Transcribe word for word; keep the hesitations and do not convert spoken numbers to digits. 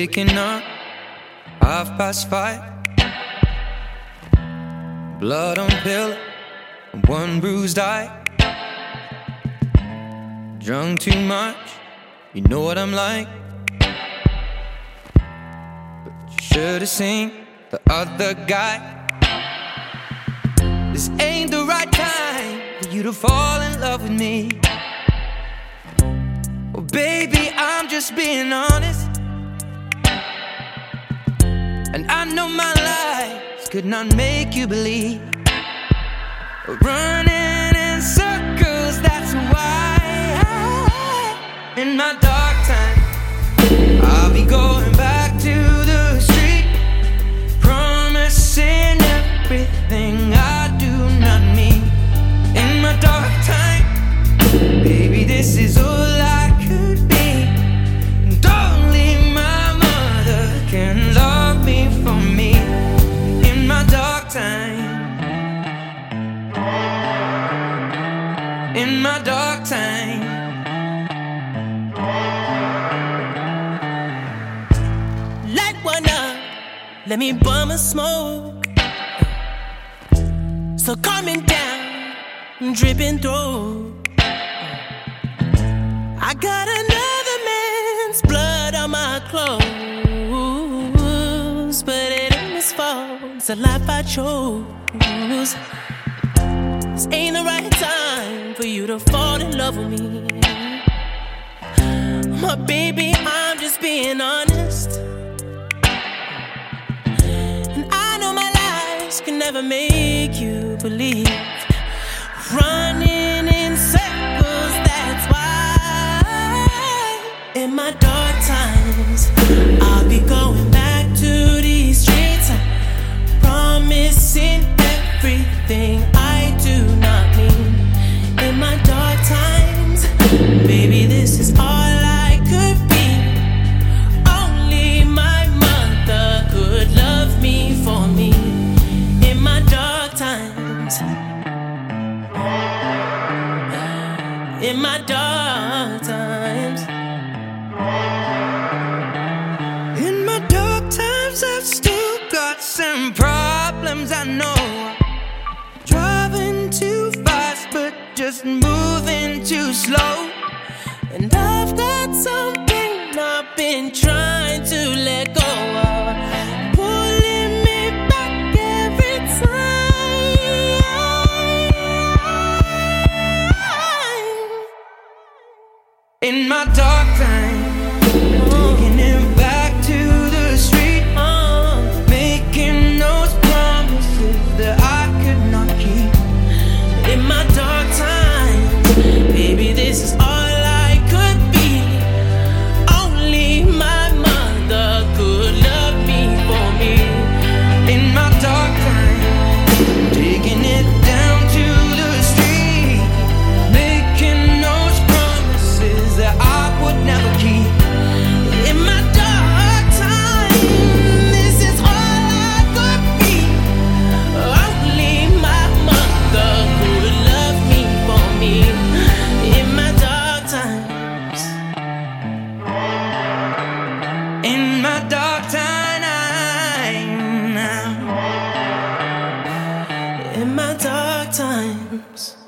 Waking up, half past five. Blood on pillow, and one bruised eye. Drunk too much, you know what I'm like. But you should've seen the other guy. This ain't the right time for you to fall in love with me. Well, baby, I'm just being honest, and I know my lies could not make you believe. Running in circles, that's why I, in my dark time, I'll be going back to the street, promising everything I do not need. In my dark time, baby, this is all I could be, and only my mother can love me for me. In my dark time, in my dark time, light one up, let me bum a smoke. So coming down, dripping through. I got another man's blood on my clothes, but it ain't his fault, it's a life I chose. This ain't the right time for you to fall in love with me. My baby, I'm just being honest, and I know my lies can never make you believe. Running in circles, that's why in my dark times I'll be going back to these streets, promising everything I do not need. In my dark times, baby, this is all I could be. Only my mother could love me for me. In my dark times, in my dark times, in my dark times, I've still got some problems, I know. Driving too fast, but just moving too slow. and I've got something I've been trying to let go of, pulling me back every time. In my dark time, taking it back to the street, uh, making those promises that I could not keep. In my dark times, baby, this is all I could be. Only my mother could love me for me. In my dark time, taking it down to the street, making those promises that I would never keep. In my dark time, this is all I could be. Only my mother could love me for me. In my dark times, In my dark time now. in my dark times.